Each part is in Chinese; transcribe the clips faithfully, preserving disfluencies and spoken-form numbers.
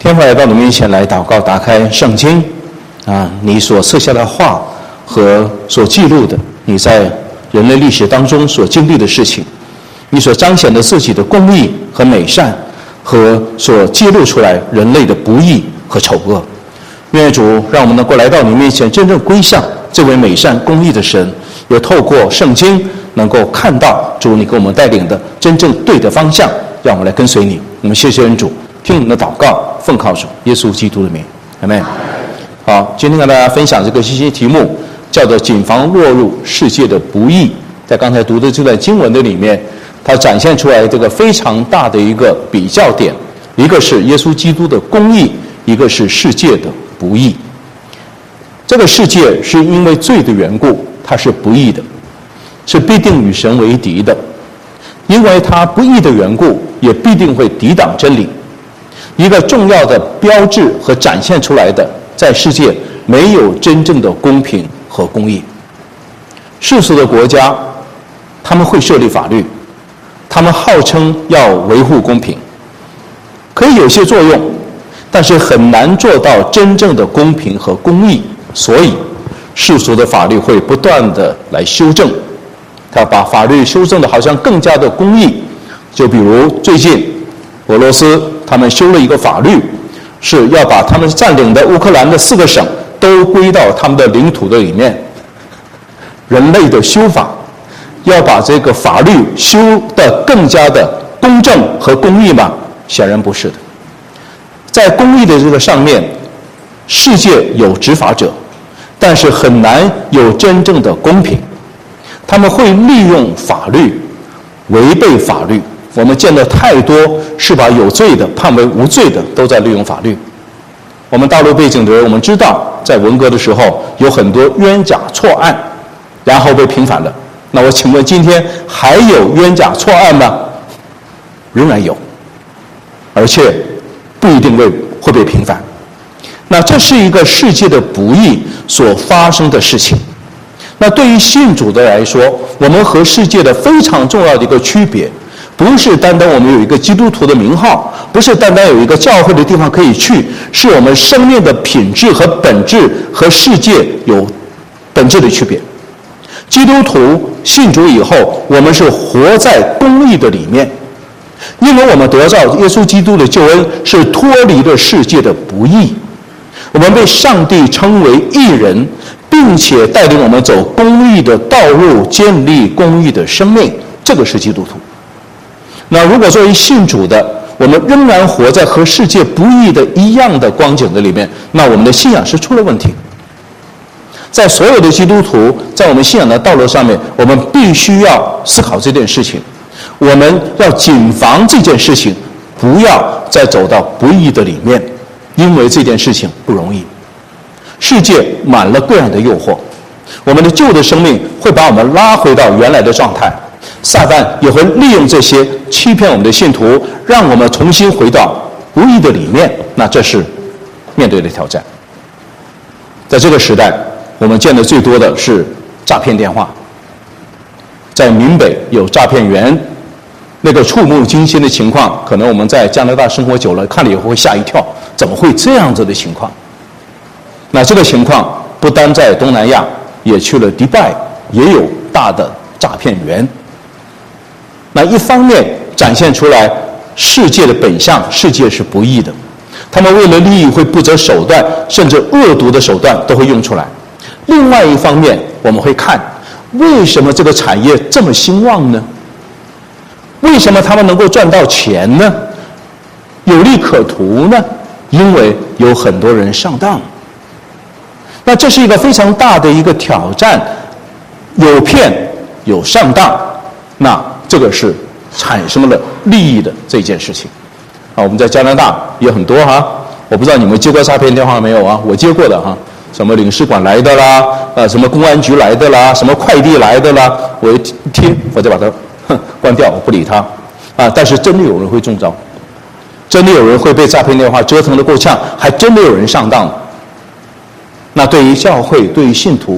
天父来到你面前来祷告，打开圣经啊，你所设下的话和所记录的你在人类历史当中所经历的事情，你所彰显的自己的公义和美善，和所记录出来人类的不义和丑恶。愿主让我们能够来到你面前，真正归向这位美善公义的神，也透过圣经能够看到主你给我们带领的真正对的方向，让我们来跟随你。我们谢谢恩主，听我们的祷告，奉靠主耶稣基督的名，阿们。好，今天跟大家分享这个信息题目叫做谨防落入世界的不义。在刚才读的这段经文的里面，它展现出来这个非常大的一个比较点，一个是耶稣基督的公义，一个是世界的不义。这个世界是因为罪的缘故，它是不义的，是必定与神为敌的。因为它不义的缘故，也必定会抵挡真理。一个重要的标志和展现出来的，在世界没有真正的公平和公义。世俗的国家，他们会设立法律，他们号称要维护公平，可以有些作用，但是很难做到真正的公平和公义。所以世俗的法律会不断的来修正，他把法律修正的好像更加的公义。就比如最近俄罗斯他们修了一个法律，是要把他们占领的乌克兰的四个省都归到他们的领土的里面。人类的修法要把这个法律修得更加的公正和公义吗？显然不是的。在公义的这个上面，世界有执法者，但是很难有真正的公平。他们会利用法律违背法律，我们见得太多是把有罪的判为无罪的，都在利用法律。我们大陆背景的人，我们知道在文革的时候有很多冤假错案，然后被平反了。那我请问今天还有冤假错案吗？仍然有，而且不一定会会被平反。那这是一个世界的不义所发生的事情。那对于信主的来说，我们和世界的非常重要的一个区别，不是单单我们有一个基督徒的名号，不是单单有一个教会的地方可以去，是我们生命的品质和本质和世界有本质的区别。基督徒信主以后，我们是活在公义的里面，因为我们得到耶稣基督的救恩，是脱离了世界的不义。我们被上帝称为义人，并且带领我们走公义的道路，建立公义的生命，这个是基督徒。那如果作为信主的，我们仍然活在和世界不义的一样的光景的里面，那我们的信仰是出了问题。在所有的基督徒在我们信仰的道路上面，我们必须要思考这件事情，我们要谨防这件事情，不要再走到不义的里面，因为这件事情不容易。世界满了各样的诱惑，我们的旧的生命会把我们拉回到原来的状态，撒旦也会利用这些欺骗我们的信徒，让我们重新回到不义的里面。那这是面对的挑战。在这个时代，我们见的最多的是诈骗电话。在闽北有诈骗员，那个触目惊心的情况，可能我们在加拿大生活久了，看了以后会吓一跳，怎么会这样子的情况？那这个情况不单在东南亚，也去了迪拜，也有大的诈骗员。那一方面展现出来世界的本相，世界是不义的，他们为了利益会不择手段，甚至恶毒的手段都会用出来。另外一方面，我们会看为什么这个产业这么兴旺呢？为什么他们能够赚到钱呢？有利可图呢？因为有很多人上当。那这是一个非常大的一个挑战，有骗有上当，那这个是产生了利益的这件事情。啊，我们在加拿大也很多哈，我不知道你们接过诈骗电话没有啊？我接过的哈，什么领事馆来的啦，呃，什么公安局来的啦，什么快递来的啦，我一听我就把它哼关掉，我不理他啊。但是真的有人会中招，真的有人会被诈骗电话折腾得够呛，还真的有人上当。那对于教会，对于信徒，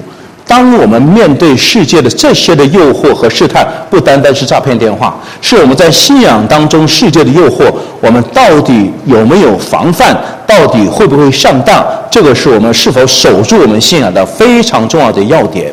当我们面对世界的这些的诱惑和试探，不单单是诈骗电话，是我们在信仰当中世界的诱惑，我们到底有没有防范，到底会不会上当，这个是我们是否守住我们信仰的非常重要的要点。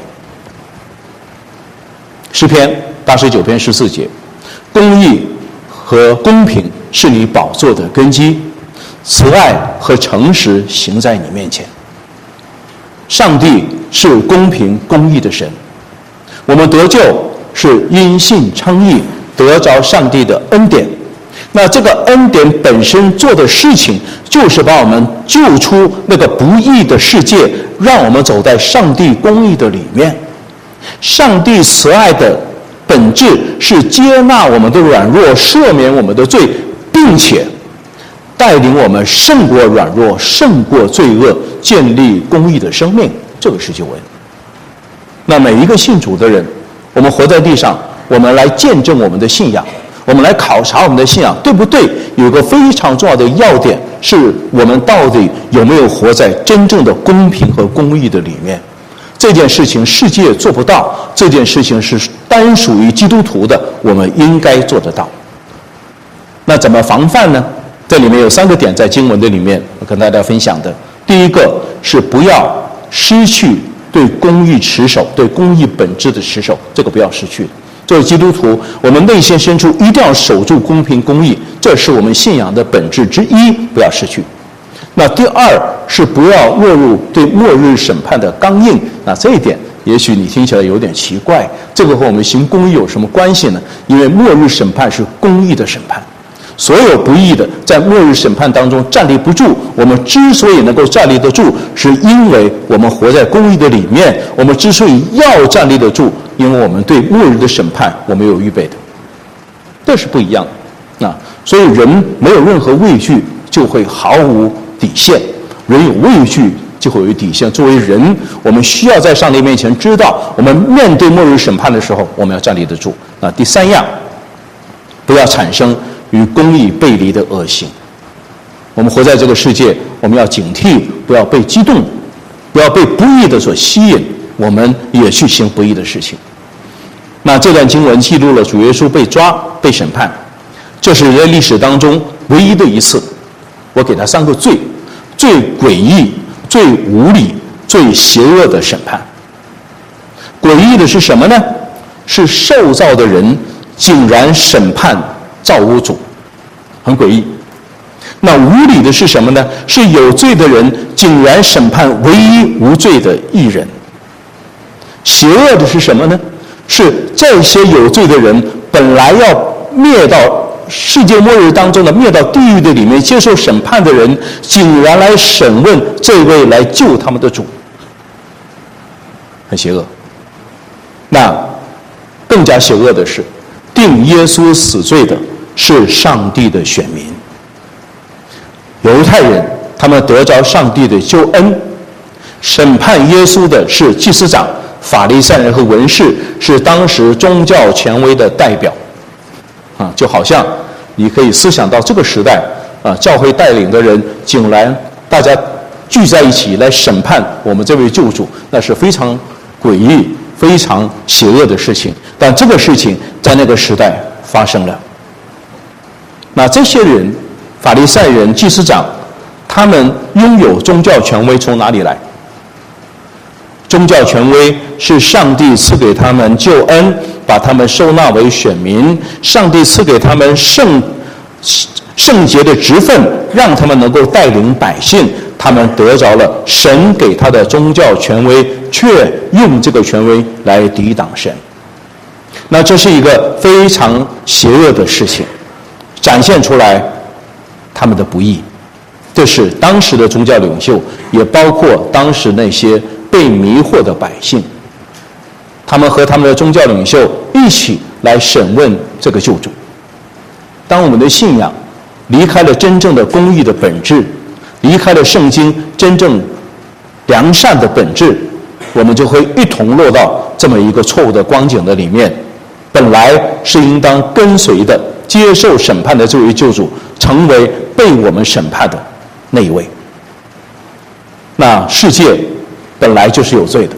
诗篇八十九篇十四节，公义和公平是你宝座的根基，慈爱和诚实行在你面前。上帝是公平公义的神，我们得救是因信称义，得着上帝的恩典。那这个恩典本身做的事情，就是把我们救出那个不义的世界，让我们走在上帝公义的里面。上帝慈爱的本质是接纳我们的软弱，赦免我们的罪，并且带领我们胜过软弱，胜过罪恶，建立公义的生命。这个是救恩。那每一个信主的人，我们活在地上，我们来见证我们的信仰，我们来考察我们的信仰对不对，有一个非常重要的要点，是我们到底有没有活在真正的公平和公义的里面。这件事情世界做不到，这件事情是单属于基督徒的，我们应该做得到。那怎么防范呢？这里面有三个点在经文的里面我跟大家分享的。第一个是不要失去对公义持守，对公义本质的持守，这个不要失去。作为基督徒，我们内心深处一定要守住公平公义，这是我们信仰的本质之一，不要失去。那第二是不要落入对末日审判的刚硬。那这一点也许你听起来有点奇怪，这个和我们行公义有什么关系呢？因为末日审判是公义的审判，所有不义的在末日审判当中站立不住。我们之所以能够站立得住，是因为我们活在公义的里面。我们之所以要站立得住，因为我们对末日的审判我们有预备的，这是不一样的。啊，所以人没有任何畏惧，就会毫无底线。人有畏惧就会有底线。作为人，我们需要在上帝面前知道，我们面对末日审判的时候，我们要站立得住。那第三样，不要产生与公义背离的恶行。我们活在这个世界，我们要警惕，不要被激动，不要被不义的所吸引，我们也去行不义的事情。那这段经文记录了主耶稣被抓、被审判，这是人类历史当中唯一的一次。我给他三个罪：最诡异、最无理、最邪恶的审判。诡异的是什么呢？是受造的人竟然审判造物主，很诡异。那无理的是什么呢？是有罪的人竟然审判唯一无罪的义人。邪恶的是什么呢？是这些有罪的人本来要灭到世界末日当中的灭到地狱的里面接受审判的人，竟然来审问这位来救他们的主，很邪恶。那更加邪恶的是，定耶稣死罪的是上帝的选民。犹太人他们得着上帝的救恩，审判耶稣的是祭司长、法利赛人和文士，是当时宗教权威的代表。啊，就好像你可以思想到这个时代啊，教会带领的人竟然大家聚在一起来审判我们这位救主，那是非常诡异、非常邪恶的事情。但这个事情在那个时代发生了。那这些人，法利赛人、祭司长，他们拥有宗教权威从哪里来？宗教权威是上帝赐给他们救恩，把他们收纳为选民。上帝赐给他们圣圣洁的职分，让他们能够带领百姓。他们得着了神给他的宗教权威，却用这个权威来抵挡神。那这是一个非常邪恶的事情，展现出来他们的不义。这是当时的宗教领袖，也包括当时那些被迷惑的百姓，他们和他们的宗教领袖一起来审问这个救主。当我们的信仰离开了真正的公义的本质，离开了圣经真正良善的本质，我们就会一同落到这么一个错误的光景的里面。本来是应当跟随的、接受审判的这位救主，成为被我们审判的那一位。那世界本来就是有罪的，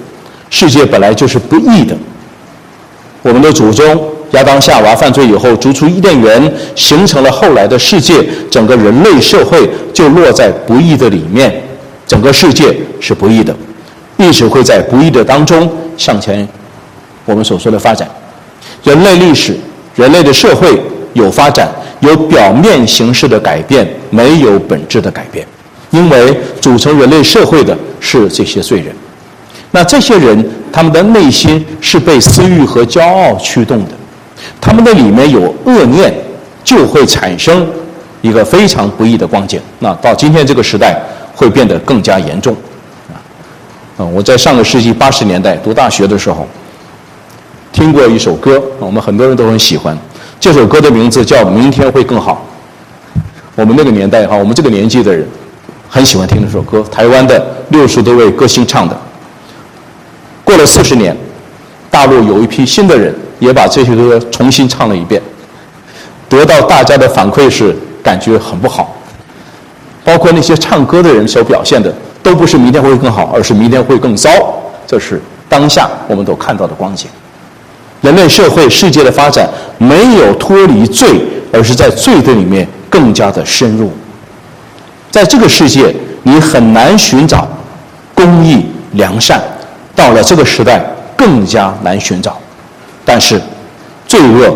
世界本来就是不义的。我们的祖宗亚当夏娃犯罪以后，逐出伊甸园，形成了后来的世界，整个人类社会就落在不义的里面，整个世界是不义的，一直会在不义的当中向前我们所说的发展。人类历史，人类的社会有发展，有表面形式的改变，没有本质的改变，因为组成人类社会的是这些罪人。那这些人他们的内心是被私欲和骄傲驱动的，他们的里面有恶念，就会产生一个非常不义的光景。那到今天这个时代会变得更加严重。啊，我在上个世纪八十年代读大学的时候听过一首歌，我们很多人都很喜欢，这首歌的名字叫《明天会更好》。我们那个年代哈，我们这个年纪的人很喜欢听这首歌，台湾的六十多位歌星唱的。过了四十年，大陆有一批新的人也把这些歌重新唱了一遍，得到大家的反馈是感觉很不好，包括那些唱歌的人所表现的都不是明天会更好，而是明天会更糟。这是当下我们都看到的光景。人类社会世界的发展没有脱离罪，而是在罪的里面更加的深入。在这个世界你很难寻找公义良善，到了这个时代更加难寻找，但是罪恶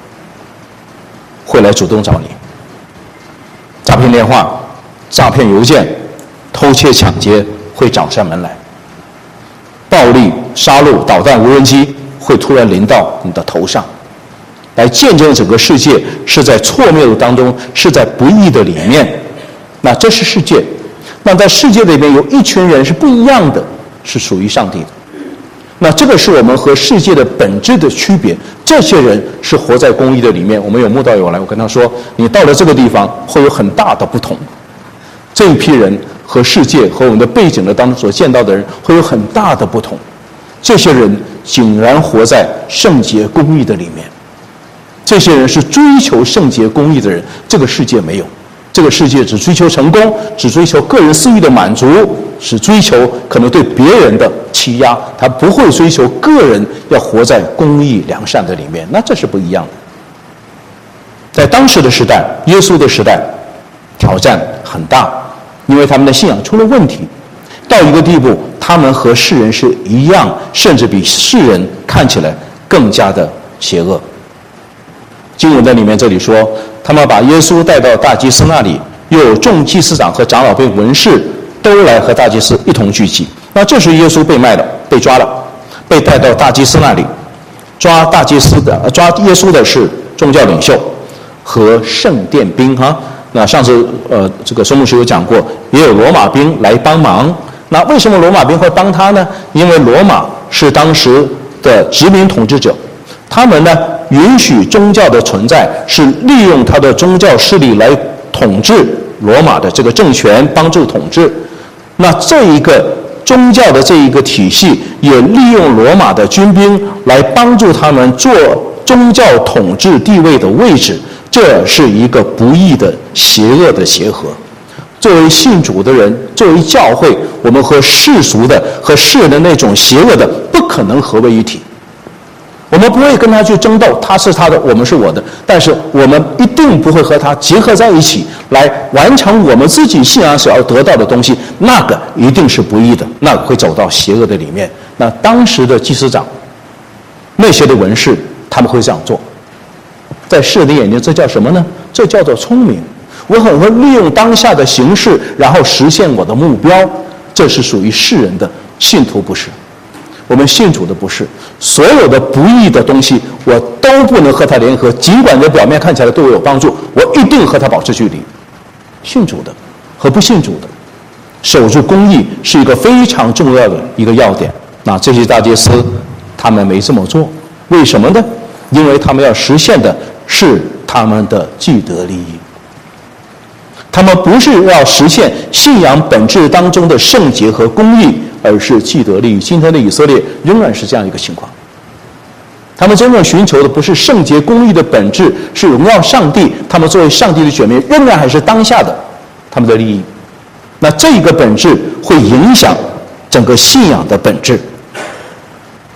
会来主动找你。诈骗电话、诈骗邮件、偷窃抢劫会找上门来，暴力、杀戮、导弹、无人机会突然临到你的头上，来见证整个世界是在错谬的当中，是在不义的里面。那这是世界，那在世界里面有一群人是不一样的，是属于上帝的。那这个是我们和世界的本质的区别。这些人是活在公义的里面。我们有慕道友来，我跟他说，你到了这个地方会有很大的不同。这一批人和世界和我们的背景的当中所见到的人会有很大的不同。这些人竟然活在圣洁公义的里面，这些人是追求圣洁公义的人，这个世界没有。这个世界只追求成功，只追求个人私欲的满足，只追求可能对别人的欺压，他不会追求个人要活在公义良善的里面。那这是不一样的。在当时的时代，耶稣的时代，挑战很大，因为他们的信仰出了问题，到一个地步他们和世人是一样，甚至比世人看起来更加的邪恶。经文在里面这里说，他们把耶稣带到大祭司那里，又有众祭司长和长老并文士都来和大祭司一同聚集。那这时耶稣被卖了，被抓了，被带到大祭司那里。抓大祭司的抓耶稣的是宗教领袖和圣殿兵哈。那上次呃这个松牧师有讲过，也有罗马兵来帮忙。那为什么罗马兵会帮他呢？因为罗马是当时的殖民统治者，他们呢允许宗教的存在，是利用他的宗教势力来统治罗马的这个政权，帮助统治。那这一个宗教的这一个体系也利用罗马的军兵来帮助他们做宗教统治地位的位置，这是一个不义的邪恶的结合。作为信主的人，作为教会，我们和世俗的和世人的那种邪恶的不可能合为一体。我们不会跟他去争斗，他是他的，我们是我的，但是我们一定不会和他结合在一起来完成我们自己信仰所要得到的东西，那个一定是不义的，那个会走到邪恶的里面。那当时的祭司长，那些的文士，他们会这样做，在世人的眼睛，这叫什么呢？这叫做聪明。我很会利用当下的形势，然后实现我的目标，这是属于世人的，信徒不是。我们信主的不是，所有的不义的东西我都不能和他联合，尽管我表面看起来对我有帮助，我一定和他保持距离。信主的和不信主的，守住公义是一个非常重要的一个要点。那这些大祭司他们没这么做，为什么呢？因为他们要实现的是他们的既得利益，他们不是要实现信仰本质当中的圣洁和公义，而是既得利益。今天的以色列仍然是这样一个情况，他们真正寻求的不是圣洁公义的本质，是荣耀上帝。他们作为上帝的选民，仍然还是当下的他们的利益。那这个本质会影响整个信仰的本质。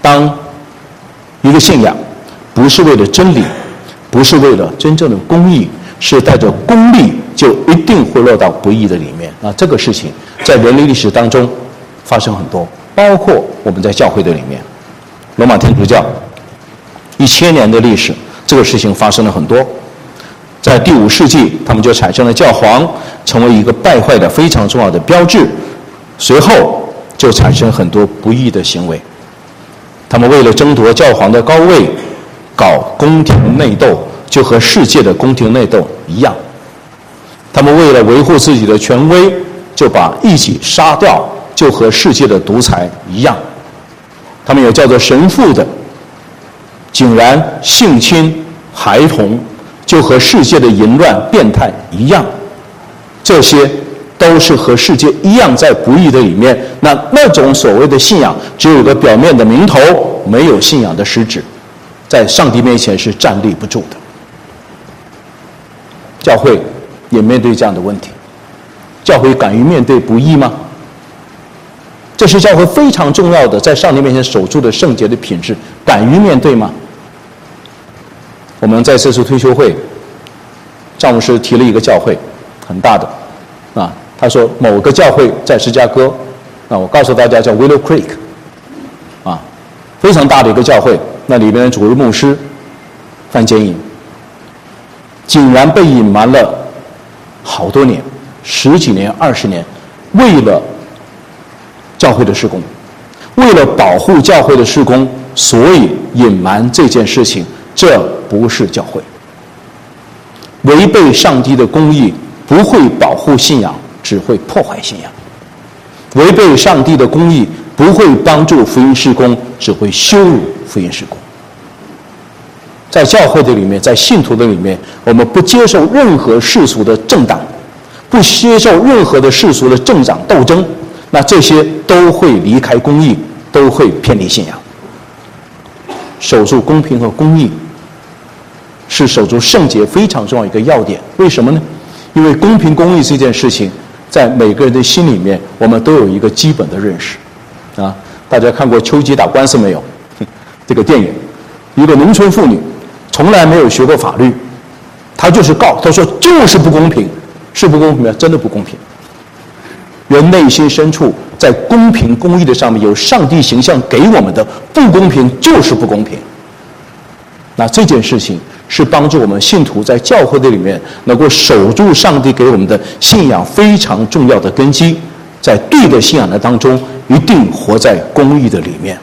当一个信仰不是为了真理，不是为了真正的公义，是带着功利，就一定会落到不义的里面。那这个事情在人类历史当中发生很多，包括我们在教会的里面，罗马天主教一千年的历史，这个事情发生了很多。在第五世纪，他们就产生了教皇，成为一个败坏的非常重要的标志。随后就产生很多不义的行为，他们为了争夺教皇的高位，搞宫廷内斗，就和世界的宫廷内斗一样。他们为了维护自己的权威，就把异己杀掉，就和世界的独裁一样。他们有叫做神父的，竟然性侵孩童，就和世界的淫乱变态一样。这些都是和世界一样在不义的里面。那那种所谓的信仰，只有一个表面的名头，没有信仰的实质，在上帝面前是站立不住的。教会也面对这样的问题，教会敢于面对不义吗？这是教会非常重要的在上帝面前守住的圣洁的品质，敢于面对吗？我们在这次退休会，张牧师提了一个教会，很大的啊，他说某个教会在芝加哥，啊，我告诉大家叫 Willow Creek， 啊，非常大的一个教会，那里面的主任牧师范建英，竟然被隐瞒了好多年，十几年、二十年，为了教会的事工，为了保护教会的事工，所以隐瞒这件事情，这不是教会。违背上帝的公义，不会保护信仰，只会破坏信仰；违背上帝的公义，不会帮助福音事工，只会羞辱福音事工。在教会的里面，在信徒的里面，我们不接受任何世俗的政党，不接受任何的世俗的政党斗争，那这些都会离开公义，都会偏离信仰。守住公平和公义，是守住圣洁非常重要一个要点。为什么呢？因为公平公义这件事情，在每个人的心里面，我们都有一个基本的认识。啊，大家看过《丘吉打官司》没有？这个电影，一个农村妇女，从来没有学过法律，她就是告，她说就是不公平，是不公平吗？真的不公平。人内心深处，在公平公义的上面有上帝形象给我们的，不公平就是不公平。那这件事情是帮助我们信徒在教会的里面能够守住上帝给我们的信仰非常重要的根基，在对的信仰的当中，一定活在公义的里面。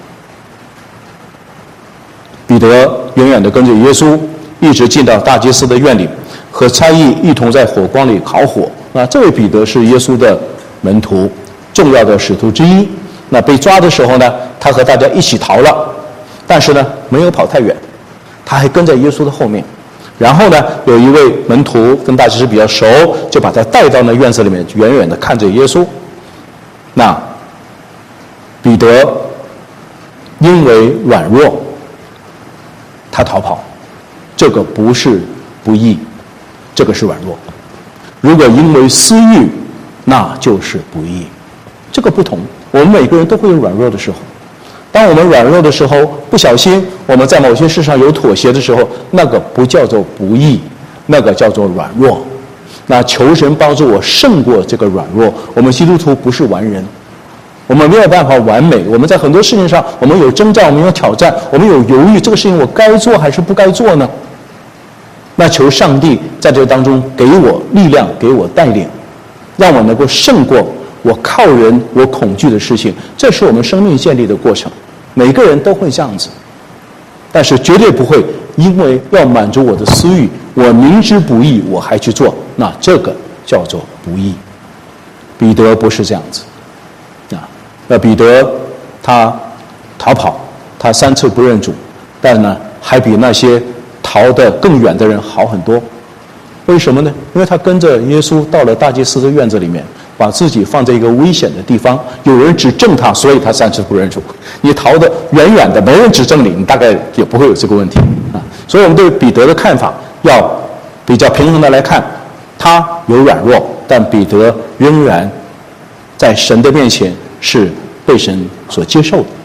彼得远远地跟着耶稣，一直进到大祭司的院里，和差役一同在火光里烤火。那这位彼得是耶稣的门徒，重要的使徒之一。那被抓的时候呢，他和大家一起逃了，但是呢，没有跑太远，他还跟在耶稣的后面。然后呢，有一位门徒跟大祭司比较熟，就把他带到那院子里面，远远地看着耶稣。那彼得因为软弱，他逃跑，这个不是不义，这个是软弱。如果因为私欲，那就是不义，这个不同。我们每个人都会有软弱的时候，当我们软弱的时候，不小心我们在某些事上有妥协的时候，那个不叫做不义，那个叫做软弱。那求神帮助我胜过这个软弱。我们基督徒不是完人，我们没有办法完美，我们在很多事情上我们有征战，我们有挑战，我们有犹豫，这个事情我该做还是不该做呢？那求上帝在这当中给我力量，给我带领，让我能够胜过我靠人我恐惧的事情。这是我们生命建立的过程，每个人都会这样子，但是绝对不会因为要满足我的私欲，我明知不义我还去做，那这个叫做不义。彼得不是这样子啊，那彼得他逃跑，他三次不认主，但呢还比那些逃得更远的人好很多。为什么呢？因为他跟着耶稣到了大祭司的院子里面，把自己放在一个危险的地方，有人指证他，所以他三次不认主。你逃得远远的，没人指证你，你大概也不会有这个问题啊。所以我们对彼得的看法要比较平衡的来看，他有软弱，但彼得仍然在神的面前是被神所接受的。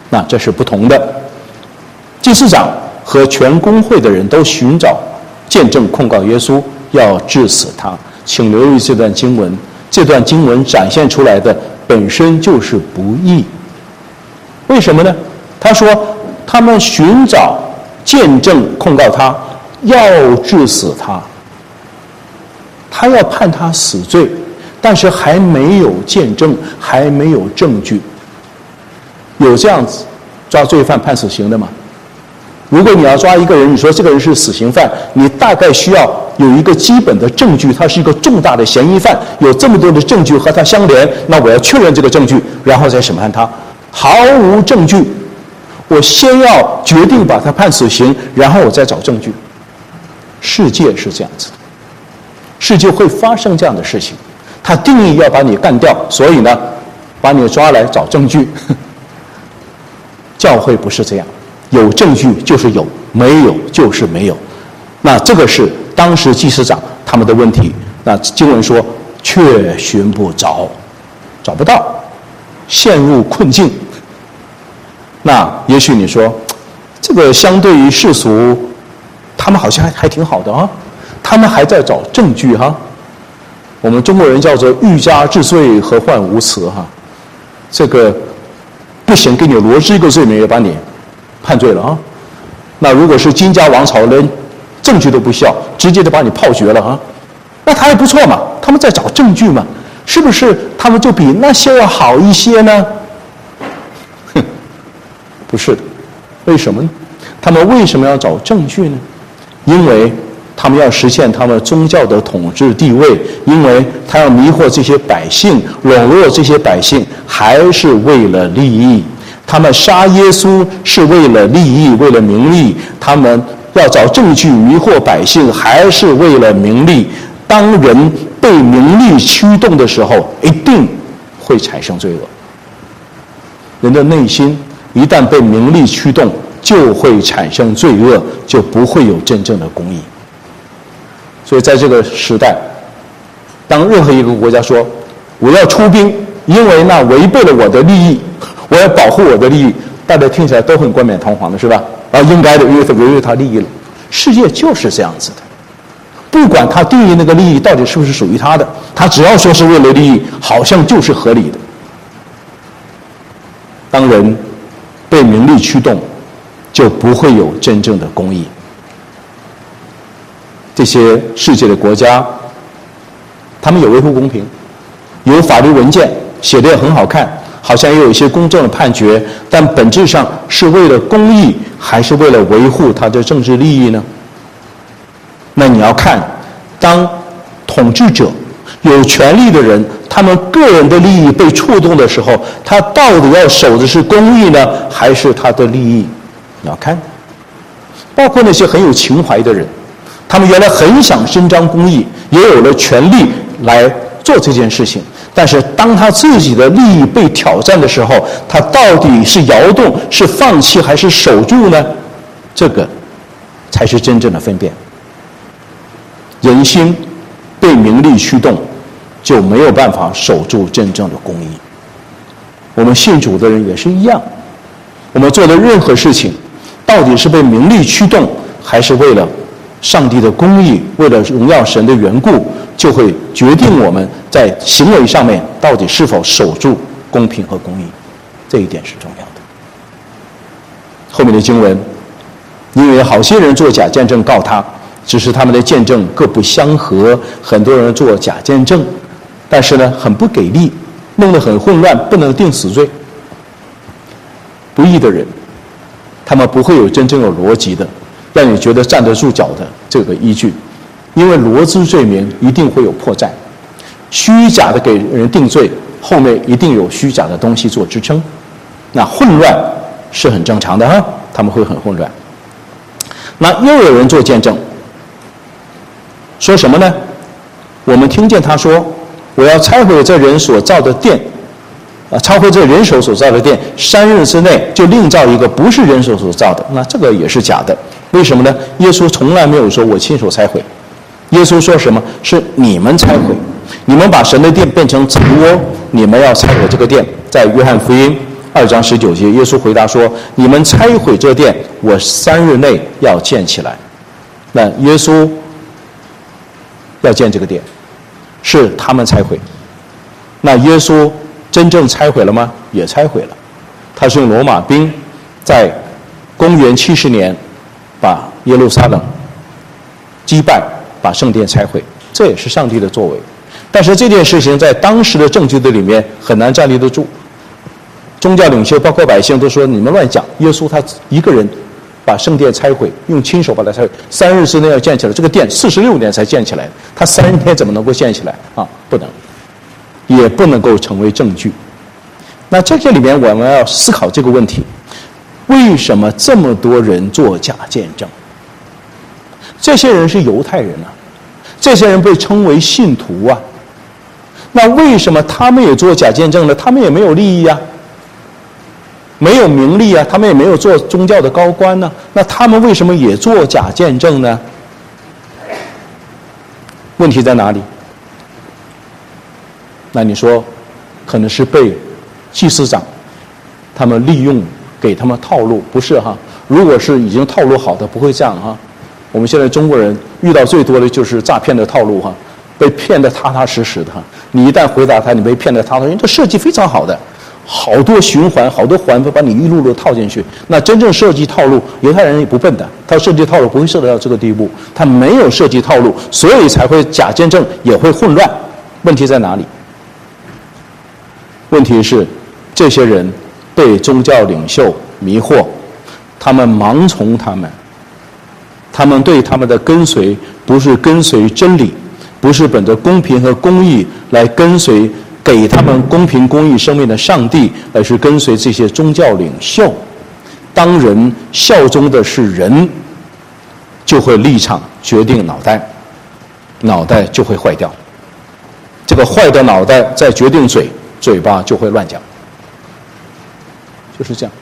那这是不同的。祭司长和全公会的人都寻找见证控告耶稣，要治死他。请留意这段经文，这段经文展现出来的本身就是不义。为什么呢？他说他们寻找见证控告他，要治死他，他要判他死罪，但是还没有见证，还没有证据。有这样子抓罪犯判死刑的吗？如果你要抓一个人，你说这个人是死刑犯，你大概需要有一个基本的证据，他是一个重大的嫌疑犯，有这么多的证据和他相连，那我要确认这个证据，然后再审判他。毫无证据，我先要决定把他判死刑，然后我再找证据。世界是这样子的，世界会发生这样的事情，他定义要把你干掉，所以呢把你抓来找证据。教会不是这样，有证据就是有，没有就是没有。那这个是当时祭司长他们的问题。那经文说却寻不着，找不到，陷入困境。那也许你说这个相对于世俗，他们好像还还挺好的啊，他们还在找证据哈。我们中国人叫做欲加之罪，何患无辞哈。这个不行，给你罗织一个罪名也把你判罪了啊。那如果是金家王朝，连证据都不需要，直接就把你炮决了啊。那他还不错嘛，他们在找证据嘛，是不是他们就比那些要好一些呢？哼，不是的。为什么呢？他们为什么要找证据呢？因为他们要实现他们宗教的统治地位，因为他要迷惑这些百姓，笼络这些百姓，还是为了利益。他们杀耶稣是为了利益，为了名利。他们要找证据迷惑百姓，还是为了名利。当人被名利驱动的时候，一定会产生罪恶。人的内心一旦被名利驱动，就会产生罪恶，就不会有真正的公义。所以在这个时代，当任何一个国家说我要出兵，因为那违背了我的利益，我要保护我的利益，大家听起来都很冠冕堂皇的，是吧？啊，应该的，因为他违背他利益了。世界就是这样子的，不管他定义那个利益到底是不是属于他的，他只要说是为了利益，好像就是合理的。当人被名利驱动，就不会有真正的公义。这些世界的国家，他们有维护公平，有法律文件写得也很好看，好像也有一些公正的判决，但本质上是为了公义，还是为了维护他的政治利益呢？那你要看，当统治者、有权力的人，他们个人的利益被触动的时候，他到底要守的是公义呢，还是他的利益？你要看，包括那些很有情怀的人，他们原来很想伸张公义，也有了权利来做这件事情，但是当他自己的利益被挑战的时候，他到底是摇动、是放弃还是守住呢？这个才是真正的分辨。人心被名利驱动，就没有办法守住真正的公义。我们信主的人也是一样，我们做的任何事情，到底是被名利驱动，还是为了上帝的公义，为了荣耀神的缘故，就会决定我们在行为上面到底是否守住公平和公义。这一点是重要的。后面的经文，因为好些人做假见证告他，只是他们的见证各不相合，很多人做假见证，但是呢很不给力，弄得很混乱，不能定死罪。不义的人，他们不会有真正有逻辑的，让你觉得站得住脚的这个依据，因为罗织罪名一定会有破绽，虚假的给人定罪，后面一定有虚假的东西做支撑，那混乱是很正常的哈，他们会很混乱。那又有人做见证，说什么呢？我们听见他说，我要拆毁这人所造的殿，啊，拆毁这人手所造的殿，三日之内就另造一个不是人手所造的。那这个也是假的。为什么呢？耶稣从来没有说我亲手拆毁，耶稣说什么？是你们拆毁，你们把神的殿变成贼窝，你们要拆毁这个殿。在约翰福音二章十九节，耶稣回答说：“你们拆毁这殿，我三日内要建起来。”那耶稣要建这个殿，是他们拆毁。那耶稣真正拆毁了吗？也拆毁了。他是用罗马兵在公元七十年把耶路撒冷击败，把圣殿拆毁，这也是上帝的作为。但是这件事情在当时的证据的里面很难站立得住。宗教领袖包括百姓都说你们乱讲，耶稣他一个人把圣殿拆毁，用亲手把它拆毁，三日之内要建起来。这个殿四十六年才建起来，他三天怎么能够建起来啊？不能，也不能够成为证据。那这些里面我们要思考这个问题：为什么这么多人做假见证？这些人是犹太人啊，这些人被称为信徒啊。那为什么他们也做假见证呢？他们也没有利益啊，没有名利啊，他们也没有做宗教的高官呢，那他们为什么也做假见证呢？问题在哪里？那你说可能是被祭司长他们利用，给他们套路，不是哈？如果是已经套路好的，不会这样哈。我们现在中国人遇到最多的就是诈骗的套路哈，被骗得踏踏实实的哈。你一旦回答他，你被骗得踏踏实实，因为这设计非常好的，好多循环，好多环把你一路路套进去。那真正设计套路，犹太人也不笨的，他设计套路不会设到这个地步，他没有设计套路，所以才会假见证也会混乱。问题在哪里？问题是这些人被宗教领袖迷惑，他们盲从他们，他们对他们的跟随不是跟随真理，不是本着公平和公义来跟随给他们公平公义生命的上帝，而是跟随这些宗教领袖。当人效忠的是人，就会立场决定脑袋，脑袋就会坏掉。这个坏的脑袋再决定嘴，嘴巴就会乱讲，就是这样。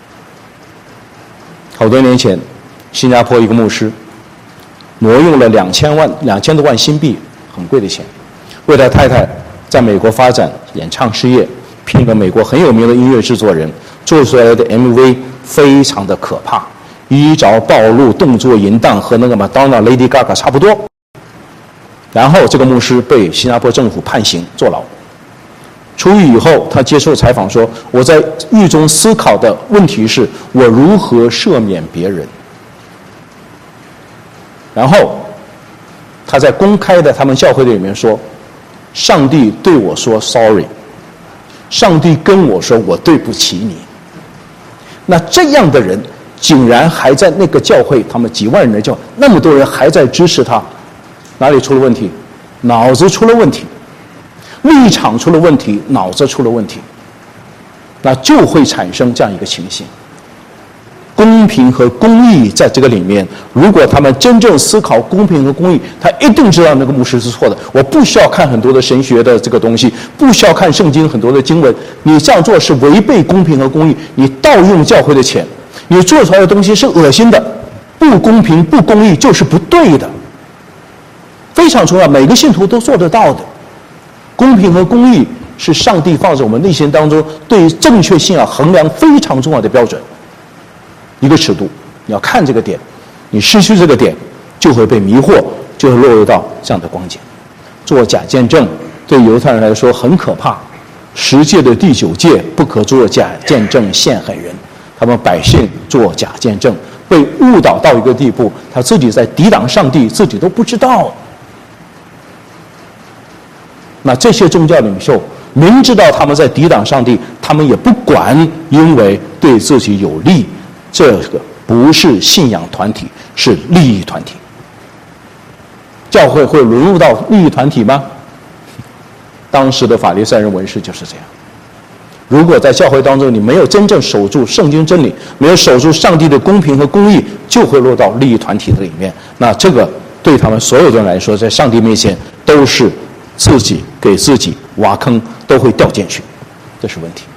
好多年前，新加坡一个牧师挪用了两千万两千多万新币，很贵的钱，为他太太在美国发展演唱事业，聘了美国很有名的音乐制作人，做出来的 M V 非常的可怕，衣着暴露，动作淫荡，和那个麦当娜 Lady Gaga 差不多。然后这个牧师被新加坡政府判刑坐牢。出狱以后，他接受采访说：“我在狱中思考的问题是我如何赦免别人。”然后他在公开的他们教会里面说：“上帝对我说 sorry， 上帝跟我说我对不起你。”那这样的人竟然还在那个教会，他们几万人的教会，那么多人还在支持他，哪里出了问题？脑子出了问题。立场出了问题，脑子出了问题，那就会产生这样一个情形。公平和公义在这个里面，如果他们真正思考公平和公义，他一定知道那个牧师是错的。我不需要看很多的神学的这个东西，不需要看圣经很多的经文，你这样做是违背公平和公义，你盗用教会的钱，你做出来的东西是恶心的，不公平不公义就是不对的，非常重要，每个信徒都做得到的。公平和公义是上帝放在我们内心当中对正确信仰衡量非常重要的标准，一个尺度。你要看这个点，你失去这个点，就会被迷惑，就会落入到这样的光景。做假见证对犹太人来说很可怕，十诫的第九诫不可做假见证陷害人。他们百姓做假见证，被误导到一个地步，他自己在抵挡上帝，自己都不知道。那这些宗教领袖明知道他们在抵挡上帝，他们也不管，因为对自己有利。这个不是信仰团体，是利益团体。教会会沦入到利益团体吗？当时的法利赛人文士就是这样。如果在教会当中你没有真正守住圣经真理，没有守住上帝的公平和公义，就会落到利益团体的里面。那这个对他们所有的人来说，在上帝面前都是自己给自己挖坑，都会掉进去，这是问题。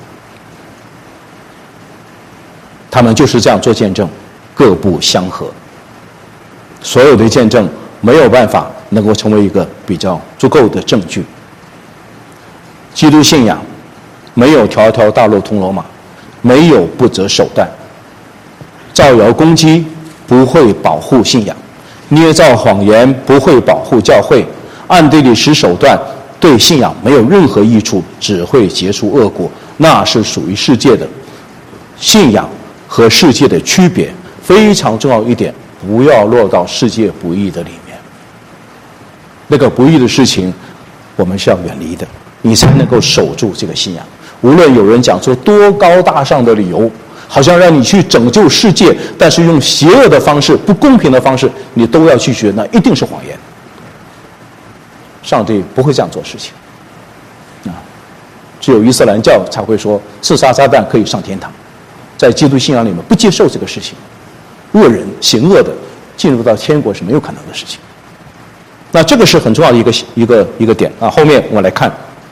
他们就是这样做见证，各不相合。所有的见证没有办法能够成为一个比较足够的证据。基督信仰没有条条大路通罗马， 没有不择手段。造谣攻击不会保护信仰，捏造谎言不会保护教会，暗地里使手段对信仰没有任何益处，只会结出恶果，那是属于世界的。信仰和世界的区别非常重要一点，不要落到世界不义的里面。那个不义的事情我们是要远离的，你才能够守住这个信仰。无论有人讲出多高大上的理由，好像让你去拯救世界，但是用邪恶的方式、不公平的方式，你都要去学，那一定是谎言。上帝不会这样做事情啊！只有伊斯兰教才会说刺杀撒旦可以上天堂，在基督信仰里面不接受这个事情，恶人、行恶的进入到天国是没有可能的事情。那这个是很重要的一个一个一个点啊！后面我们来看，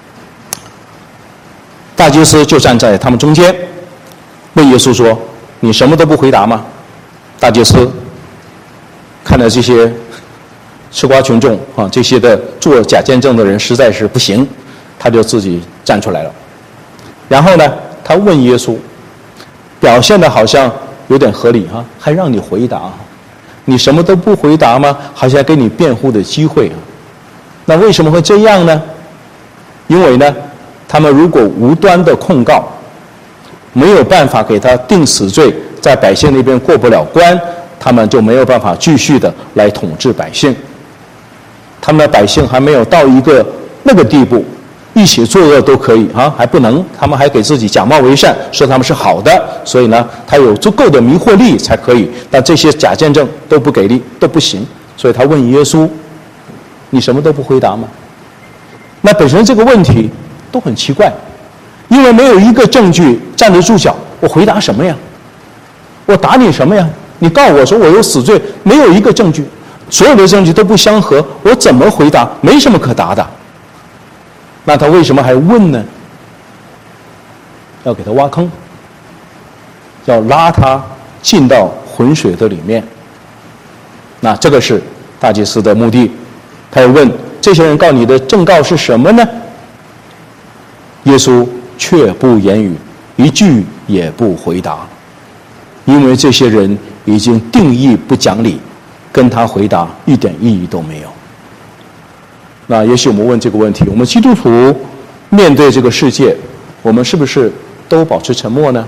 大祭司就站在他们中间，问耶稣说：“你什么都不回答吗？”大祭司看到这些吃瓜群众啊，这些的做假见证的人实在是不行，他就自己站出来了。然后呢，他问耶稣，表现的好像有点合理啊，还让你回答，你什么都不回答吗？好像给你辩护的机会啊。那为什么会这样呢？因为呢，他们如果无端的控告，没有办法给他定死罪，在百姓那边过不了关，他们就没有办法继续的来统治百姓。他们的百姓还没有到一个那个地步，一起作恶都可以啊，还不能，他们还给自己假冒为善，说他们是好的，所以呢，他有足够的迷惑力才可以。但这些假见证都不给力，都不行，所以他问耶稣：“你什么都不回答吗？”那本身这个问题都很奇怪，因为没有一个证据站得住脚，我回答什么呀？我答你什么呀？你告我说我有死罪，没有一个证据，所有的证据都不相合，我怎么回答？没什么可答的。那他为什么还问呢？要给他挖坑，要拉他进到浑水的里面。那这个是大祭司的目的。他又问这些人告你的正告是什么呢？耶稣却不言语，一句也不回答，因为这些人已经定义不讲理，跟他回答一点意义都没有。那也许我们问这个问题，我们基督徒面对这个世界，我们是不是都保持沉默呢？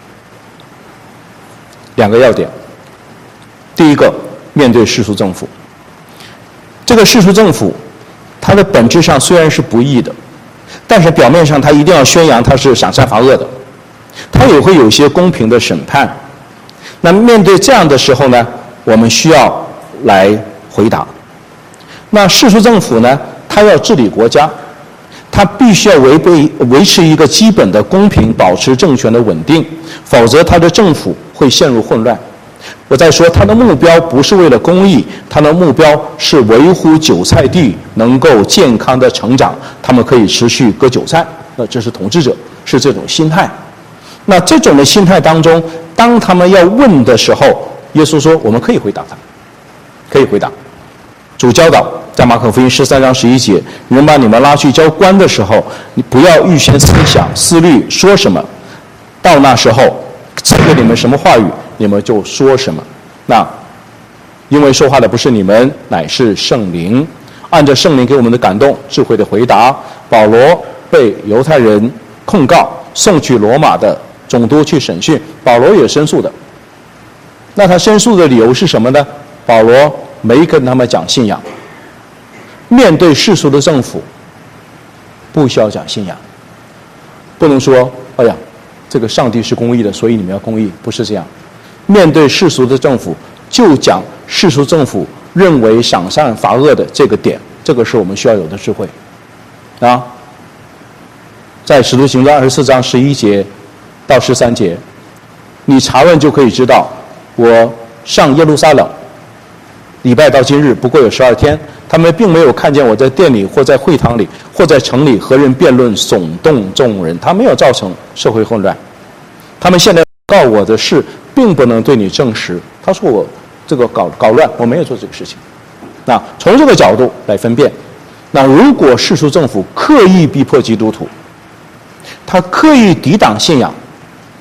两个要点。第一个，面对世俗政府，这个世俗政府它的本质上虽然是不义的，但是表面上它一定要宣扬它是赏善罚恶的，它也会有一些公平的审判。那面对这样的时候呢，我们需要来回答。那世俗政府呢，它要治理国家，它必须要违背维持一个基本的公平，保持政权的稳定，否则它的政府会陷入混乱。我再说，它的目标不是为了公益，它的目标是维护韭菜地能够健康的成长，他们可以持续割韭菜。那这是统治者是这种心态。那这种的心态当中，当他们要问的时候，耶稣说我们可以回答他，可以回答。主教导在马可福音十三章十一节，人把你们拉去交官的时候，你不要预先思想思虑说什么，到那时候赐给你们什么话语，你们就说什么。那因为说话的不是你们，乃是圣灵，按照圣灵给我们的感动，智慧的回答。保罗被犹太人控告，送去罗马的总督去审讯，保罗也申诉的。那他申诉的理由是什么呢？保罗没跟他们讲信仰。面对世俗的政府，不需要讲信仰，不能说哎呀这个上帝是公义的，所以你们要公义，不是这样。面对世俗的政府，就讲世俗政府认为赏善罚恶的这个点，这个是我们需要有的智慧啊。在使徒行传二十四章十一节到十三节，你查问就可以知道，我上耶路撒冷礼拜到今日不过有十二天，他们并没有看见我在店里或在会堂里或在城里和人辩论耸动众人，他没有造成社会混乱。他们现在告我的事并不能对你证实，他说我这个搞搞乱，我没有做这个事情。那从这个角度来分辨，那如果世俗政府刻意逼迫基督徒，他刻意抵挡信仰，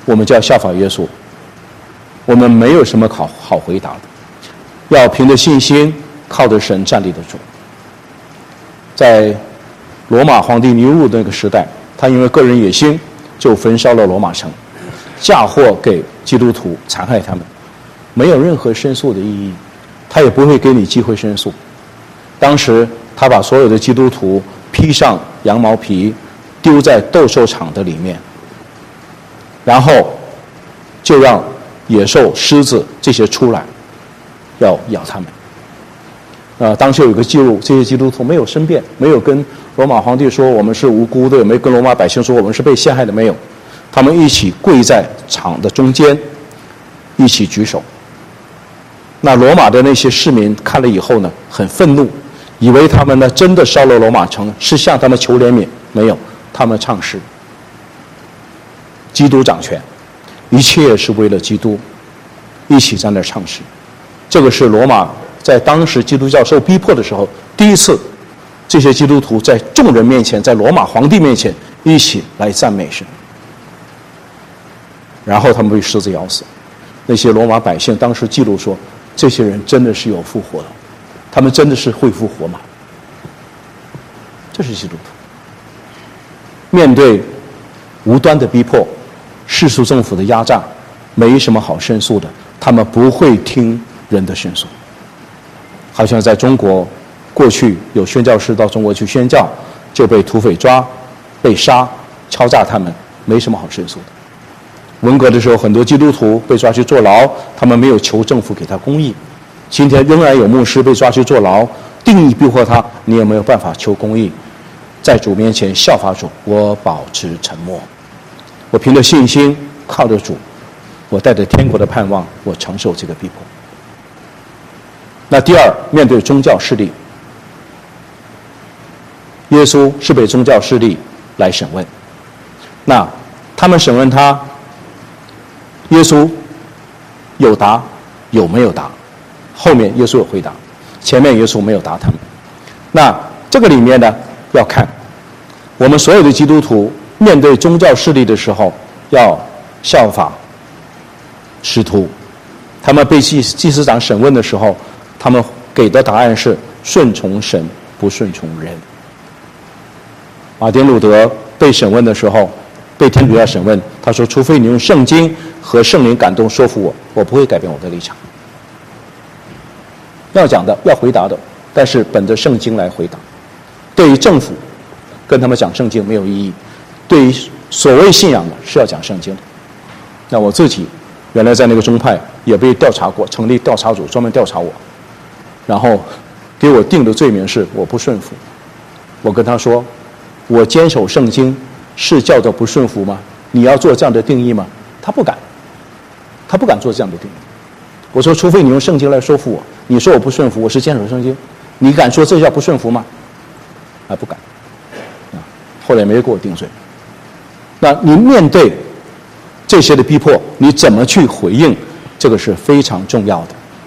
我们就要效法耶稣，我们没有什么好好回答的，要凭着信心靠着神站立得住。在罗马皇帝尼禄那个时代，他因为个人野心就焚烧了罗马城，嫁祸给基督徒，残害他们，没有任何申诉的意义，他也不会给你机会申诉。当时他把所有的基督徒披上羊毛皮，丢在斗兽场的里面，然后就让野兽、狮子这些出来，要咬他们。呃，当时有一个记录，这些基督徒没有申辩，没有跟罗马皇帝说我们是无辜的，也没跟罗马百姓说我们是被陷害的，没有。他们一起跪在场的中间，一起举手。那罗马的那些市民看了以后呢，很愤怒，以为他们呢真的烧了罗马城，是向他们求怜悯，没有，他们唱诗。基督掌权，一切是为了基督，一起在那儿唱诗。这个是罗马在当时基督教受逼迫的时候，第一次这些基督徒在众人面前，在罗马皇帝面前一起来赞美神。然后他们被狮子咬死。那些罗马百姓当时记录说，这些人真的是有复活的，他们真的是会复活吗？这是基督徒面对无端的逼迫、世俗政府的压榨，没什么好申诉的，他们不会听人的申诉。好像在中国，过去有宣教士到中国去宣教，就被土匪抓、被杀、敲诈他们，没什么好申诉的。文革的时候，很多基督徒被抓去坐牢，他们没有求政府给他公义。今天仍然有牧师被抓去坐牢，定义逼迫他，你也没有办法求公义。在主面前效法主，我保持沉默，我凭着信心靠着主，我带着天国的盼望，我承受这个逼迫。那第二，面对宗教势力，耶稣是被宗教势力来审问。那他们审问他，耶稣有答有没有答？后面耶稣有回答，前面耶稣没有答他们。那这个里面呢，要看我们所有的基督徒面对宗教势力的时候，要效法使徒。他们被祭祭司长审问的时候，他们给的答案是顺从神，不顺从人。马丁路德被审问的时候，被天主教审问，他说：“除非你用圣经和圣灵感动说服我，我不会改变我的立场。”要讲的，要回答的，但是本着圣经来回答。对于政府，跟他们讲圣经没有意义；对于所谓信仰的，是要讲圣经的。那我自己原来在那个宗派也被调查过，成立调查组专门调查我。然后给我定的罪名是我不顺服。我跟他说，我坚守圣经是叫做不顺服吗？你要做这样的定义吗？他不敢，他不敢做这样的定义。我说，除非你用圣经来说服我，你说我不顺服，我是坚守圣经，你敢说这叫不顺服吗？还不敢。后来没有给我定罪。那你面对这些的逼迫，你怎么去回应？这个是非常重要的。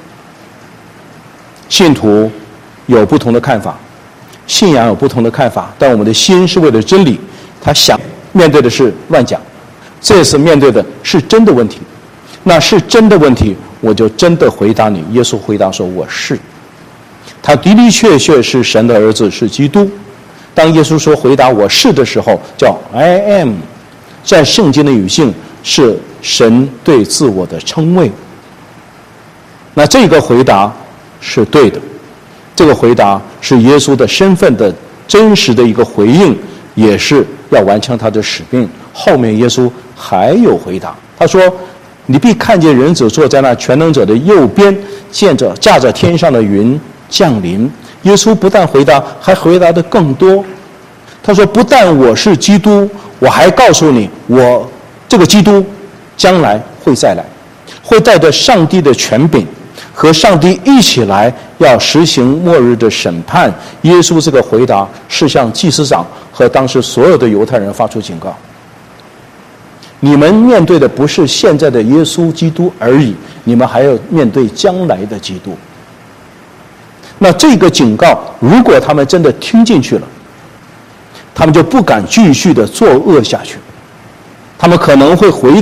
信徒有不同的看法，信仰有不同的看法，但我们的心是为了真理。他想面对的是乱讲，这次面对的是真的问题。那是真的问题，我就真的回答你。耶稣回答说：“我是。”他的的确确是神的儿子，是基督。当耶稣说回答我是的时候，叫 I am， 在圣经的语境是神对自我的称谓。那这个回答是对的，这个回答是耶稣的身份的真实的一个回应，也是要完成他的使命。后面耶稣还有回答，他说：“你必看见人子坐在那全能者的右边，见着驾着天上的云降临。”耶稣不但回答，还回答的更多。他说：“不但我是基督，我还告诉你，我这个基督将来会再来，会带着上帝的权柄，和上帝一起来，要实行末日的审判。”耶稣这个回答是向祭司长和当时所有的犹太人发出警告：你们面对的不是现在的耶稣基督而已，你们还要面对将来的基督。那这个警告，如果他们真的听进去了，他们就不敢继续的作恶下去，他们可能会悔改，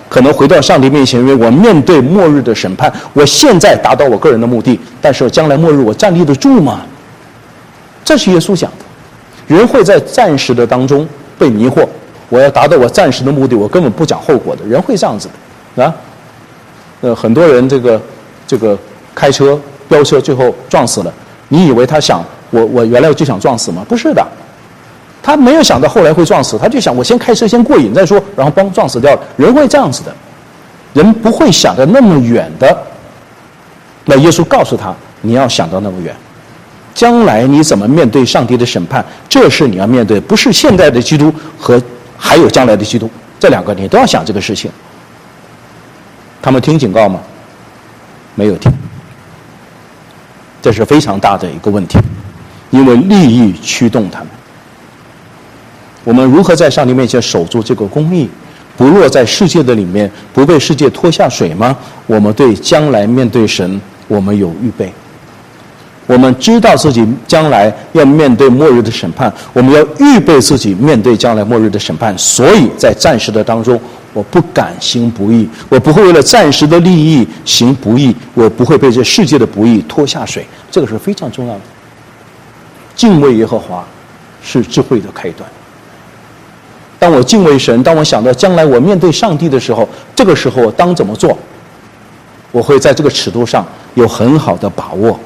可能回到上帝面前，因为我面对末日的审判，我现在达到我个人的目的，但是将来末日我站立得住吗？这是耶稣讲的。人会在暂时的当中被迷惑，我要达到我暂时的目的，我根本不讲后果的。人会这样子的啊。呃，很多人这个这个开车飙车，最后撞死了。你以为他想我我原来就想撞死吗？不是的，他没有想到后来会撞死，他就想我先开车先过瘾再说，然后帮撞死掉了。人会这样子的，人不会想得那么远的。那耶稣告诉他，你要想到那么远，将来你怎么面对上帝的审判，这是你要面对，不是现在的基督和还有将来的基督，这两个你都要想这个事情。他们听警告吗？没有听。这是非常大的一个问题，因为利益驱动他们。我们如何在上帝面前守住这个公义，不落在世界的里面，不被世界拖下水吗？我们对将来面对神，我们有预备。我们知道自己将来要面对末日的审判，我们要预备自己面对将来末日的审判。所以在暂时的当中，我不敢行不义，我不会为了暂时的利益行不义，我不会被这世界的不义拖下水。这个是非常重要的。敬畏耶和华是智慧的开端。当我敬畏神，当我想到将来我面对上帝的时候，这个时候我当怎么做？我会在这个尺度上有很好的把握。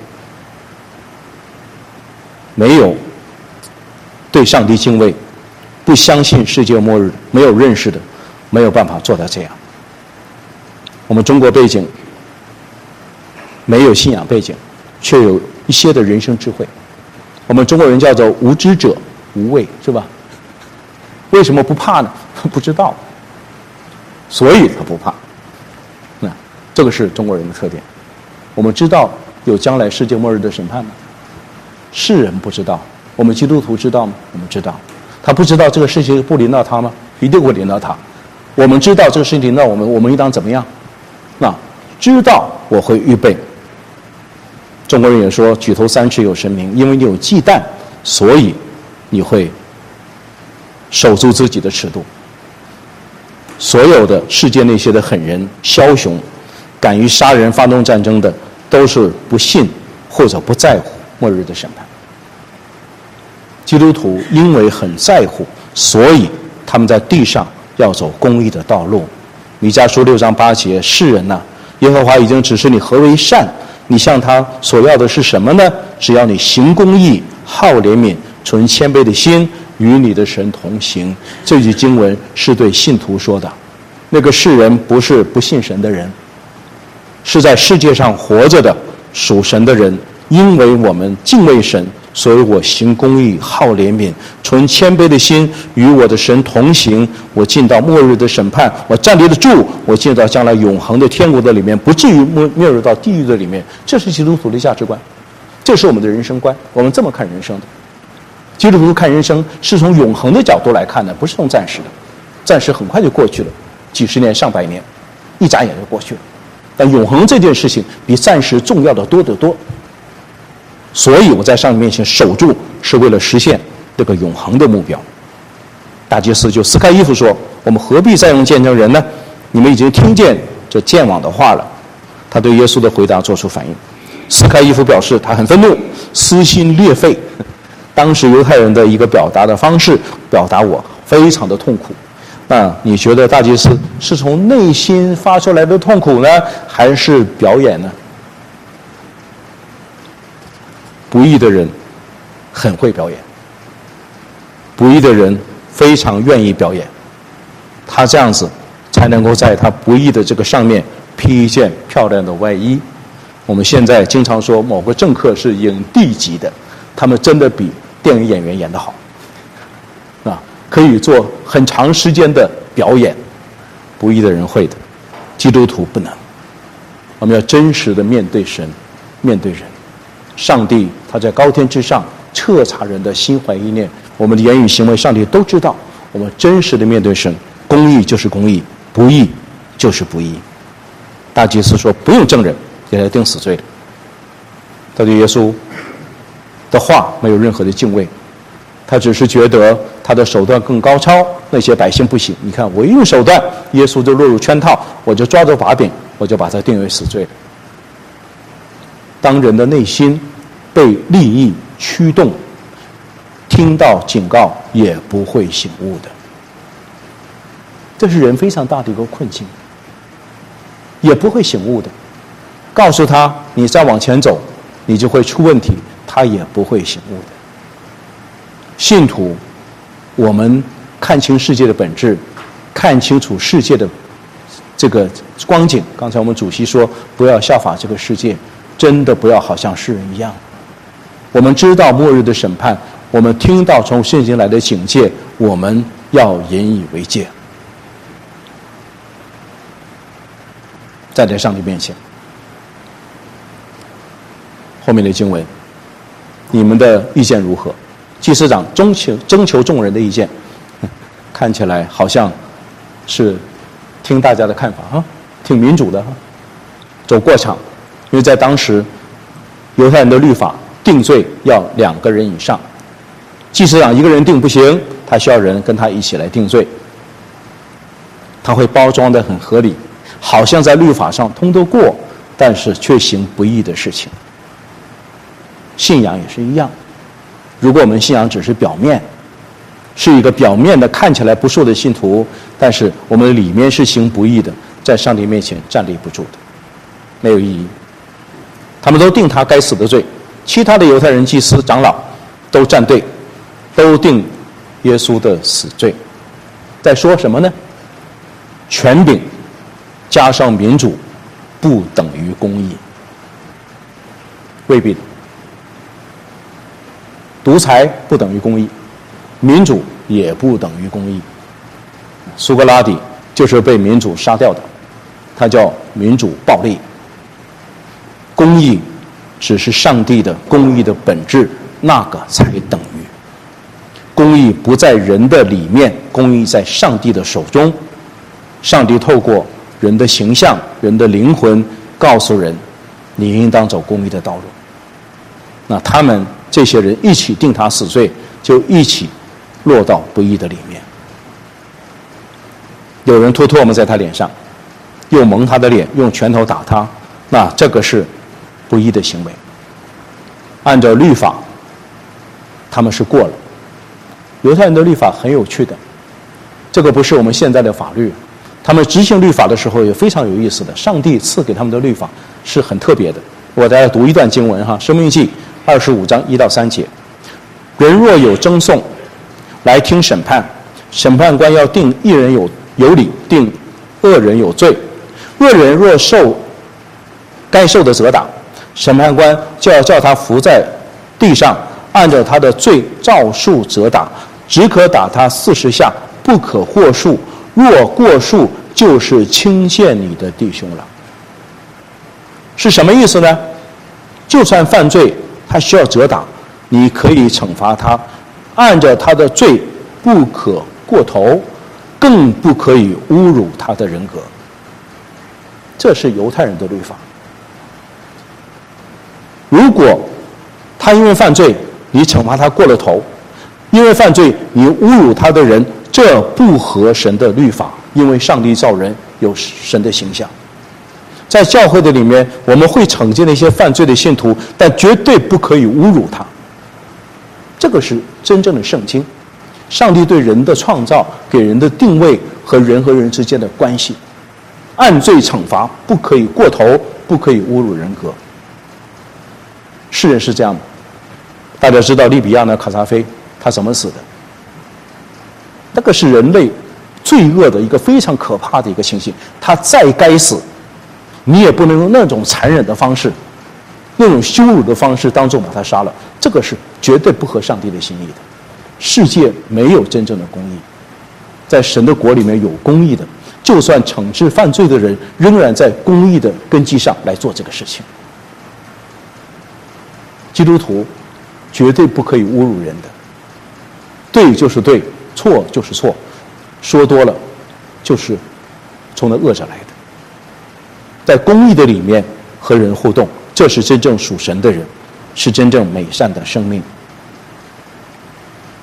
没有对上帝敬畏，不相信世界末日，没有认识的，没有办法做到这样。我们中国背景没有信仰背景，却有一些的人生智慧。我们中国人叫做无知者无畏，是吧？为什么不怕呢？不知道，所以他不怕。那这个是中国人的特点。我们知道有将来世界末日的审判吗？世人不知道，我们基督徒知道吗？我们知道。他不知道这个事情不临到他吗？一定会临到他。我们知道这个事情临到我们，我们应当怎么样？那知道我会预备。中国人也说举头三尺有神明，因为你有忌惮，所以你会守住自己的尺度。所有的世界那些的狠人枭雄，敢于杀人发动战争的，都是不信或者不在乎末日的审判。基督徒因为很在乎，所以他们在地上要走公义的道路。弥迦书六章八节，世人呐、啊，耶和华已经指示你何为善，你向他所要的是什么呢？只要你行公义，好怜悯，存谦卑的心，与你的神同行。这句经文是对信徒说的。那个世人不是不信神的人，是在世界上活着的属神的人。因为我们敬畏神，所以我行公义，好怜悯，存谦卑的心，与我的神同行。我进到末日的审判，我站立得住，我进到将来永恒的天国的里面，不至于灭入到地狱的里面。这是基督徒的价值观，这是我们的人生观。我们这么看人生的。基督徒看人生是从永恒的角度来看的，不是从暂时的。暂时很快就过去了，几十年、上百年，一眨眼就过去了。但永恒这件事情比暂时重要的多得多。所以我在上帝面前守住，是为了实现这个永恒的目标。大祭司就撕开衣服说：“我们何必再用见证人呢？你们已经听见这僭妄的话了。”他对耶稣的回答做出反应。撕开衣服表示他很愤怒，撕心裂肺。当时犹太人的一个表达的方式，表达我非常的痛苦。那你觉得大祭司是从内心发出来的痛苦呢，还是表演呢？不义的人很会表演，不义的人非常愿意表演，他这样子才能够在他不义的这个上面披一件漂亮的外衣。我们现在经常说某个政客是影帝级的，他们真的比电影演员演得好啊，可以做很长时间的表演。不义的人会的，基督徒不能。我们要真实的面对神，面对人。上帝他在高天之上彻察人的心怀意念，我们的言语行为上帝都知道。我们真实的面对神，公义就是公义，不义就是不义。大祭司说不用证人，给他定死罪的。他对耶稣的话没有任何的敬畏， 他只是觉得他的手段更高超，那些百姓不行。你看我一用手段，耶稣就落入圈套，我就抓住把柄，我就把他定为死罪。当人的内心被利益驱动，听到警告也不会醒悟的，这是人非常大的一个困境，也不会醒悟的。告诉他你再往前走，你就会出问题，他也不会醒悟的。信徒，我们看清世界的本质，看清楚世界的这个光景。刚才我们主席说，不要效法这个世界，真的不要好像世人一样。我们知道末日的审判，我们听到从圣经来的警戒，我们要引以为戒。站在上帝面前，后面的经文，你们的意见如何？祭司长征求征求众人的意见，看起来好像是听大家的看法啊，挺民主的哈。走过场，因为在当时犹太人的律法定罪要两个人以上，祭司长一个人定不行，他需要人跟他一起来定罪。他会包装得很合理，好像在律法上通得过，但是却行不义的事情。信仰也是一样，如果我们信仰只是表面，是一个表面的看起来不错的信徒，但是我们的里面是行不义的，在上帝面前站立不住的，没有意义。他们都定他该死的罪，其他的犹太人祭司长老都站队，都定耶稣的死罪。在说什么呢？权柄加上民主不等于公义，未必的。独裁不等于公义，民主也不等于公义。苏格拉底就是被民主杀掉的，他叫民主暴力。公义只是上帝的公义的本质，那个才等于。公义不在人的里面，公义在上帝的手中。上帝透过人的形象、人的灵魂，告诉人，你应当走公义的道路。那他们这些人一起定他死罪，就一起落到不义的里面。有人吐唾沫在他脸上，又蒙他的脸，用拳头打他，那这个是不义的行为。按照律法，他们是过了。犹太人的律法很有趣的，这个不是我们现在的法律。他们执行律法的时候也非常有意思的，上帝赐给他们的律法是很特别的。我再来读一段经文哈，《申命记》二十五章一到三节：人若有争讼，来听审判，审判官要定一人有有理，定恶人有罪。恶人若受该受的责打，审判官就要叫他伏在地上，按照他的罪照数责打，只可打他四十下，不可过数。若过数，就是轻贱你的弟兄了。是什么意思呢？就算犯罪，他需要责打，你可以惩罚他，按照他的罪，不可过头，更不可以侮辱他的人格。这是犹太人的律法。如果他因为犯罪，你惩罚他过了头，因为犯罪你侮辱他的人，这不合神的律法，因为上帝造人有神的形象。在教会的里面，我们会惩戒那些犯罪的信徒，但绝对不可以侮辱他。这个是真正的圣经，上帝对人的创造、给人的定位和人和人之间的关系。按罪惩罚，不可以过头，不可以侮辱人格。世人是这样的，大家知道利比亚的卡扎菲他怎么死的？那个是人类罪恶的一个非常可怕的一个情形。他再该死，你也不能用那种残忍的方式，那种羞辱的方式当众把他杀了，这个是绝对不合上帝的心意的。世界没有真正的公义，在神的国里面有公义的，就算惩治犯罪的人，仍然在公义的根基上来做这个事情。基督徒绝对不可以侮辱人的，对就是对，错就是错，说多了就是从那恶者来的。在公义的里面和人互动，这是真正属神的人，是真正美善的生命。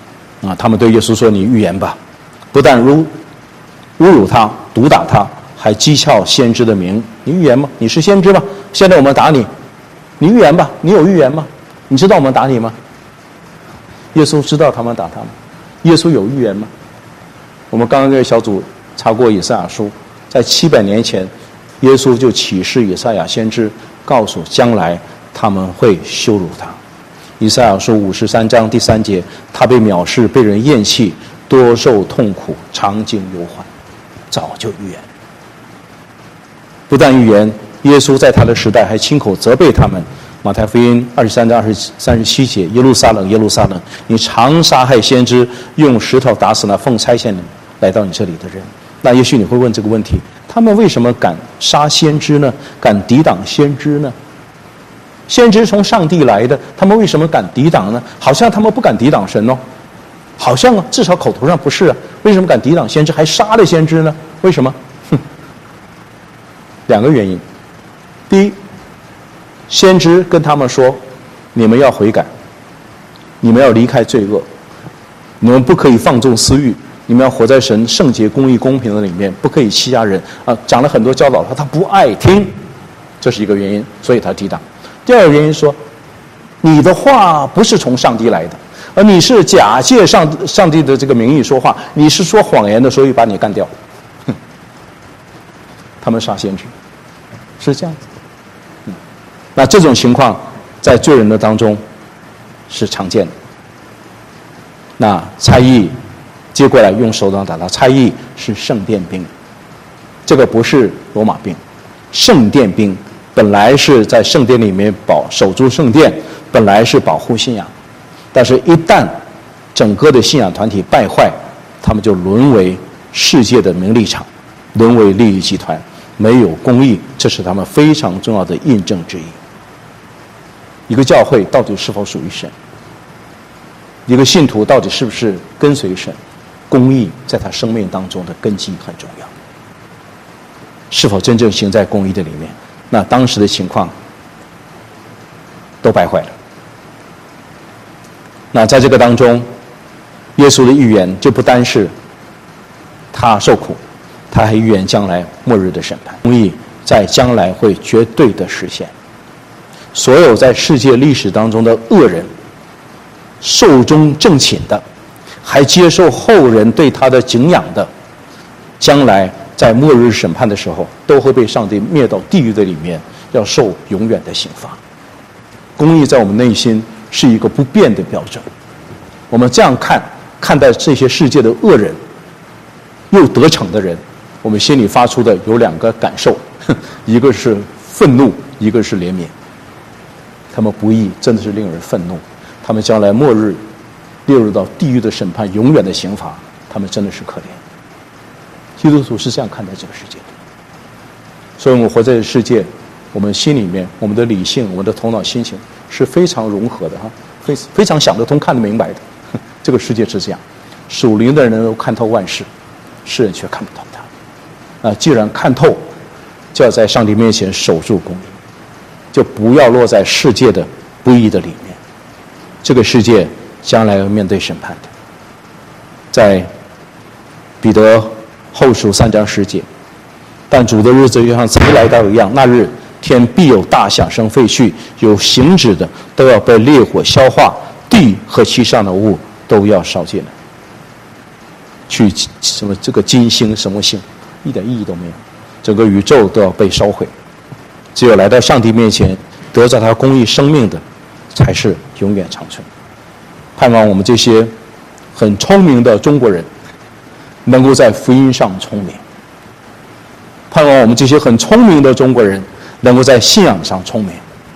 啊，他们对耶稣说：“你预言吧！”不但侮侮辱他、毒打他，还讥诮先知的名。你预言吗？你是先知吗？现在我们打你，你预言吧！你有预言吗？你知道我们打你吗？耶稣知道他们打他吗？耶稣有预言吗？我们刚刚这个小组查过以赛亚书，在七百年前，耶稣就启示以赛亚先知，告诉将来他们会羞辱他。以赛亚书五十三章第三节，他被藐视，被人厌弃，多受痛苦，常经忧患。早就预言，不但预言，耶稣在他的时代还亲口责备他们。马太福音二十三章二十三十七节，耶路撒冷，耶路撒冷，你常杀害先知，用石头打死那奉差遣来到你这里的人。那也许你会问这个问题：他们为什么敢杀先知呢？敢抵挡先知呢？先知从上帝来的，他们为什么敢抵挡呢？好像他们不敢抵挡神哦，好像啊，至少口头上不是啊。为什么敢抵挡先知，还杀了先知呢？为什么？哼，两个原因。第一，先知跟他们说：你们要悔改，你们要离开罪恶，你们不可以放纵私欲，你们要活在神圣洁、公义、公平的里面，不可以欺压人啊！讲了很多教导，他他不爱听，这是一个原因，所以他抵挡。第二个原因说，你的话不是从上帝来的，而你是假借上上帝的这个名义说话，你是说谎言的，所以把你干掉。哼，他们杀先知，是这样子。嗯，那这种情况在罪人的当中是常见的。那差役接过来用手掌打他，差役是圣殿兵，这个不是罗马兵，圣殿兵。本来是在圣殿里面保守住圣殿，本来是保护信仰，但是一旦整个的信仰团体败坏，他们就沦为世界的名利场，沦为利益集团，没有公义，这是他们非常重要的印证之一。一个教会到底是否属于神？一个信徒到底是不是跟随神？公义在他生命当中的根基很重要，是否真正行在公义的里面？那当时的情况都败坏了。那在这个当中，耶稣的预言就不单是他受苦，他还预言将来末日的审判，公义在将来会绝对的实现。所有在世界历史当中的恶人，寿终正寝的，还接受后人对他的敬仰的，将来在末日审判的时候，都会被上帝灭到地狱的里面，要受永远的刑罚。公义在我们内心是一个不变的标准。我们这样看看待这些世界的恶人，又得逞的人，我们心里发出的有两个感受，一个是愤怒，一个是怜悯。他们不义真的是令人愤怒，他们将来末日列入到地狱的审判，永远的刑罚，他们真的是可怜。基督徒是这样看待这个世界的，所以我们活在这个世界，我们心里面，我们的理性，我们的头脑、心情是非常融合的哈，非非常想得通、看得明白的。这个世界是这样，属灵的人能够看透万事，世人却看不透他。啊，既然看透，就要在上帝面前守住公义，就不要落在世界的不义的里面。这个世界将来要面对审判的，在彼得后书三章十节，但主的日子就像贼来到一样，那日天必有大响声废去，有形质的都要被烈火消化，地和其上的物都要烧尽了。去什么这个金星什么星，一点意义都没有，整个宇宙都要被烧毁。只有来到上帝面前，得着他公义生命的，才是永远长存。盼望我们这些很聪明的中国人，能够在福音上聪明；盼望我们这些很聪明的中国人，能够在信仰上聪明，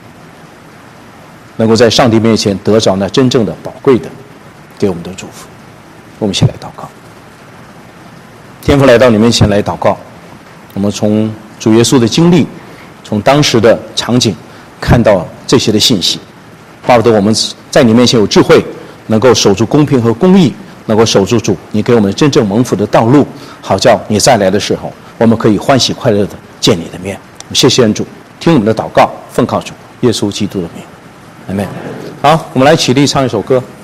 能够在上帝面前得着那真正的宝贵的给我们的祝福。我们一起来祷告。天父来到你面前来祷告，我们从主耶稣的经历，从当时的场景看到这些的信息，巴不得我们在你面前有智慧，能够守住公平和公义，能够守住主你给我们真正蒙福的道路，好叫你再来的时候，我们可以欢喜快乐的见你的面。谢谢恩主，听我们的祷告，奉靠主耶稣基督的名，阿们。好，我们来起立唱一首歌。